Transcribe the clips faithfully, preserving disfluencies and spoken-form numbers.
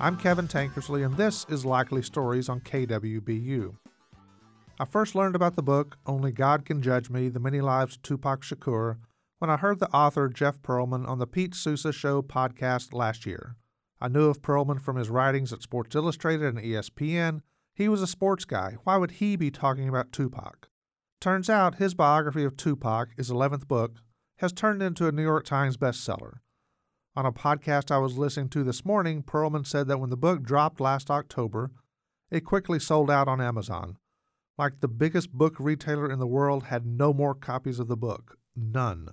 I'm Kevin Tankersley, and this is Likely Stories on K W B U. I first learned about the book, Only God Can Judge Me, The Many Lives of Tupac Shakur, when I heard the author Jeff Pearlman on the Pete Sousa Show podcast last year. I knew of Pearlman from his writings at Sports Illustrated and E S P N. He was a sports guy. Why would he be talking about Tupac? Turns out his biography of Tupac, his eleventh book, has turned into a New York Times bestseller. On a podcast I was listening to this morning, Pearlman said that when the book dropped last October, it quickly sold out on Amazon. Like the biggest book retailer in the world had no more copies of the book. None.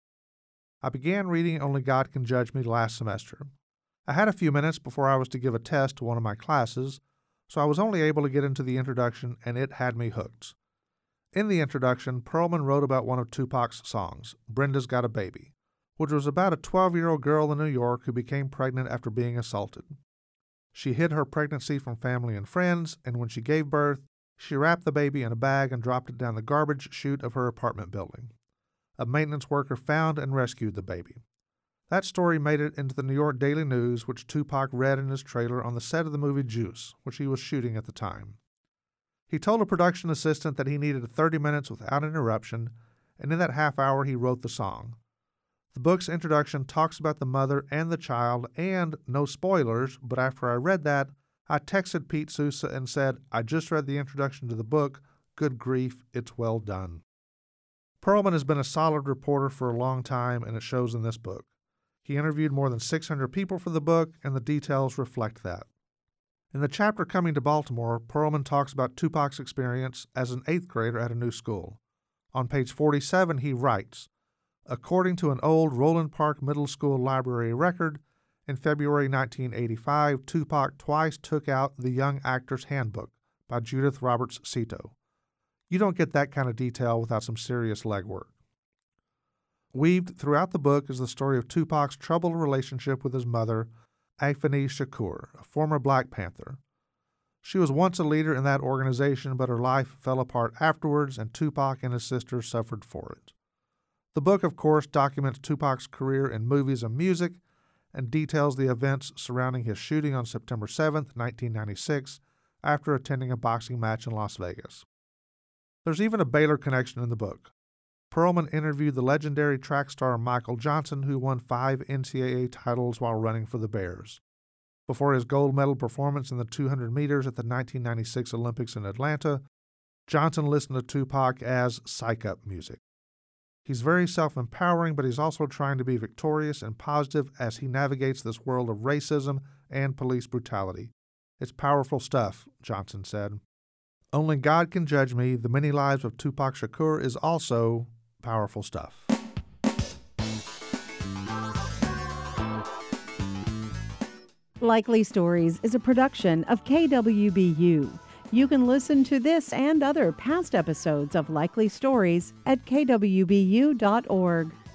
I began reading Only God Can Judge Me last semester. I had a few minutes before I was to give a test to one of my classes, so I was only able to get into the introduction, and it had me hooked. In the introduction, Pearlman wrote about one of Tupac's songs, Brenda's Got a Baby, which was about a twelve-year-old girl in New York who became pregnant after being assaulted. She hid her pregnancy from family and friends, and when she gave birth, she wrapped the baby in a bag and dropped it down the garbage chute of her apartment building. A maintenance worker found and rescued the baby. That story made it into the New York Daily News, which Tupac read in his trailer on the set of the movie Juice, which he was shooting at the time. He told a production assistant that he needed thirty minutes without interruption, and in that half hour he wrote the song. The book's introduction talks about the mother and the child, and no spoilers, but after I read that, I texted Pete Sousa and said, I just read the introduction to the book. Good grief, it's well done. Pearlman has been a solid reporter for a long time, and it shows in this book. He interviewed more than six hundred people for the book, and the details reflect that. In the chapter Coming to Baltimore, Pearlman talks about Tupac's experience as an eighth grader at a new school. On page forty-seven, he writes, according to an old Roland Park Middle School library record, in February nineteen eighty-five, Tupac twice took out The Young Actor's Handbook by Judith Roberts Cito. You don't get that kind of detail without some serious legwork. Weaved throughout the book is the story of Tupac's troubled relationship with his mother, Afeni Shakur, a former Black Panther. She was once a leader in that organization, but her life fell apart afterwards, and Tupac and his sister suffered for it. The book, of course, documents Tupac's career in movies and music and details the events surrounding his shooting on September seventh, nineteen ninety-six, after attending a boxing match in Las Vegas. There's even a Baylor connection in the book. Pearlman interviewed the legendary track star Michael Johnson, who won five N C double A titles while running for the Bears. Before his gold medal performance in the two hundred meters at the nineteen ninety-six Olympics in Atlanta, Johnson listened to Tupac as psych-up music. He's very self-empowering, but he's also trying to be victorious and positive as he navigates this world of racism and police brutality. It's powerful stuff, Johnson said. Only God Can Judge Me, The Many Lives of Tupac Shakur is also powerful stuff. Likely Stories is a production of K W B U. You can listen to this and other past episodes of Likely Stories at K W B U dot org.